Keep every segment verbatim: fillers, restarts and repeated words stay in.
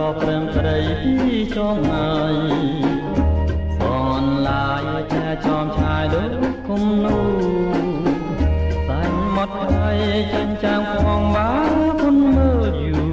ព្រមស្រីចងហើយសនឡាយតែចំឆាយដូចគុំនូសាញ់មកហើយចាញ់ចាំងផងបាគុនមើលយូ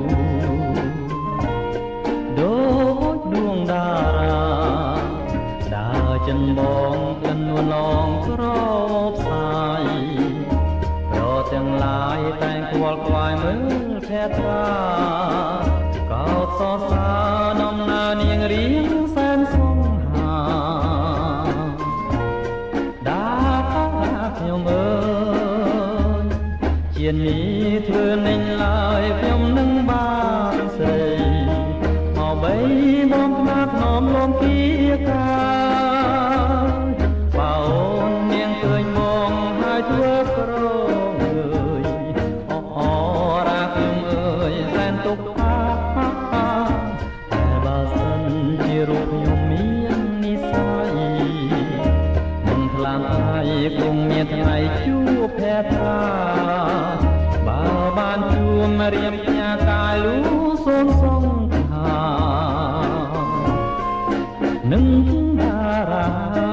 ដូចដួងតារាដើរចិនបងក្លិននួនឡងក្រផ្សាយរត់ទាំងឡាយតែងខ្វល់ខ្វាយមើលភែត្រាកោតសរសើរដំណើរនាងរៀងសែនសងហាដាថាខ្ញុំអើយជានេះធ្វើនឹងឡើយខ្ញុំនឹងបានស្រីមកបីមកផ្លាត់នោមលំគៀកាបើអូននាងឃើញមកហើយធ្វើក្រងអើយអូអូរាខ្ញុំអើយសែនទុកថាតែបើសិនជារូបខ្ញុំមាននិស្ស័យមិនខ្លាំងហើយគង់មានថ្ងៃជួបភែត្រាបើបានជួបរៀបផ្ញើកាយលូសូនសងថានឹងតារា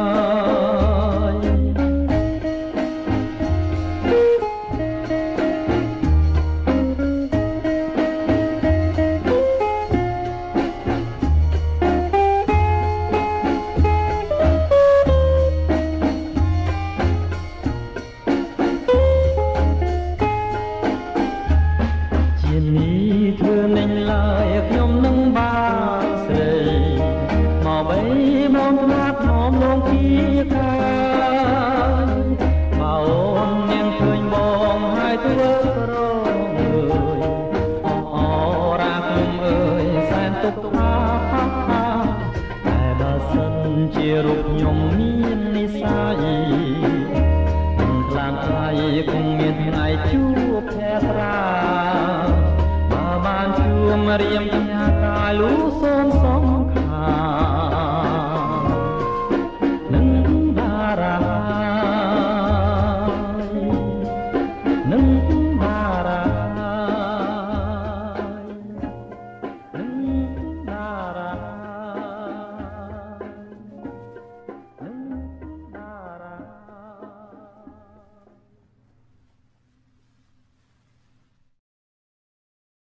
ជារូបខ្ញុំមាននិស្ស័យមិនខ្លាំងហើយគង់មានថ្ងៃជួបភែត្រាបើបានជួបរៀមផ្ញើកាយលូសូន